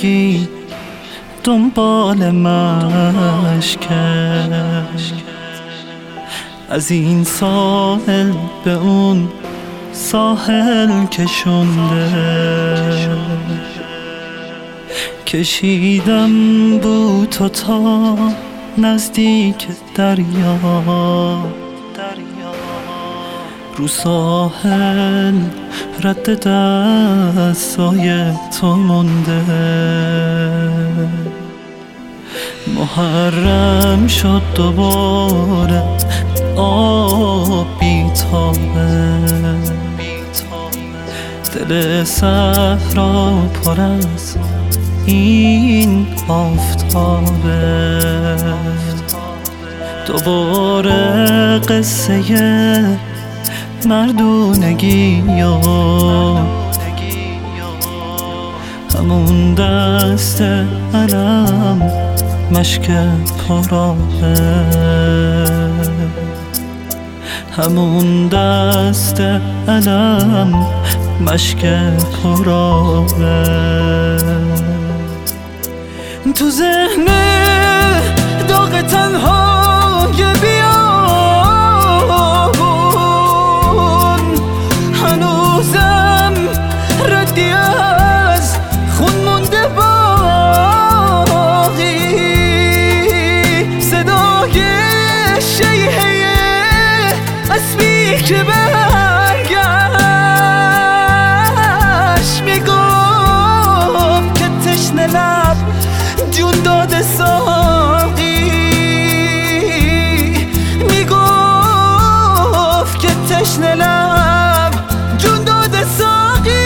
تشنگی دنبال مشکت، از این ساحل به اون ساحل کشونده، کشیدم بو تو تا نزدیک دریا، رو ساحل رد دستای تو مونده، محرم شد دوباره آب بی‌تابه، دل صحرا پر از این آفتابه، دوباره قصه مردونگی و همون دست علم مشک پرآبه، همون دست علم مشک پرآبه، تو ذهن داغ تنهای بیابون هنوزم ردی از خون مونده باقی، صدای شیهه اسبی که برگشت میگفت که تشنه لب جون داده ساقی، میگفت که تشنه لب جون داده ساقی.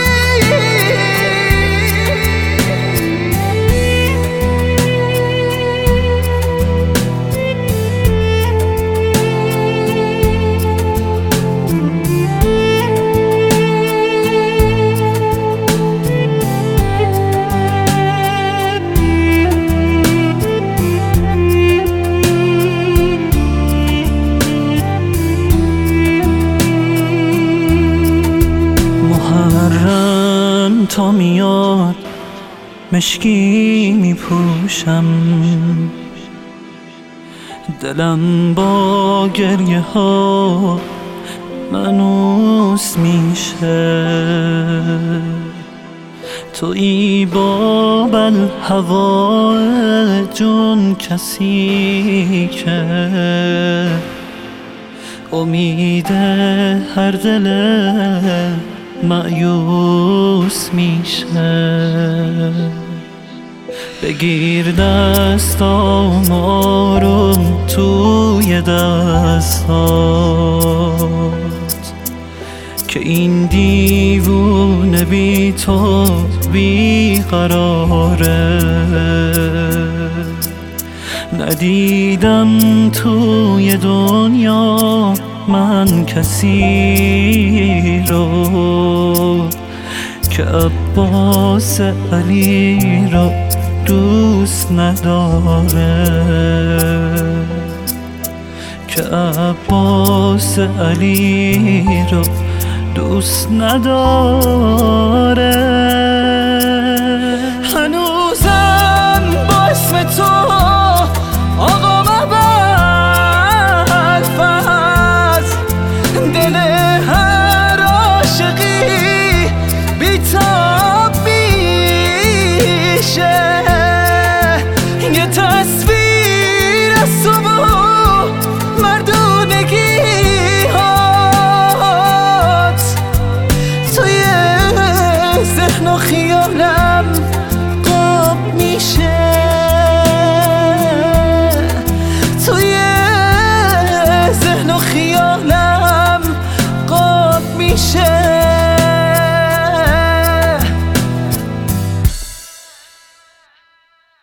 تا میاد مشکی میپوشم، دلم با گریه ها منوس میشه، تویی با الهوا جون کسی که امید هر دل مایوس میشه، بگیر دستام آروم توی دستات که این دیوونه بی تو بی قراره، ندیدم توی دنیا من کسی رو که عباس علی رو دوست نداره، که عباس علی رو دوست نداره. هنوزم با اسم تو آقا مبلفز، دل هر عاشقی بی‌تاب میشه، یه تصویر از تو و مردونگی هات توی ذهن و خیالم قاب میشه، توی ذهن و خیالم قاب میشه.